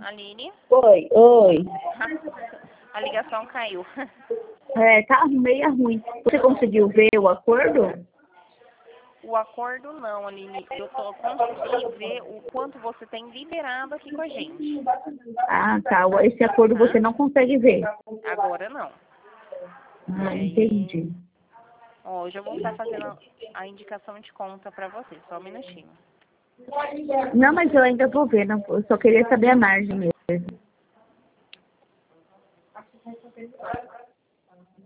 Aline? Oi, oi. A ligação caiu. Tá meio ruim. Você conseguiu ver o acordo? O acordo não, Aline. Eu só consegui ver o quanto você tem liberado aqui com a gente. Ah, tá. Esse acordo Tá? você não consegue ver. Agora não. Ah, E aí, entendi. ó, hoje eu vou estar fazendo a indicação de conta pra você. Só um minutinho. Não, mas eu ainda vou ver. Não, eu só queria saber a margem mesmo.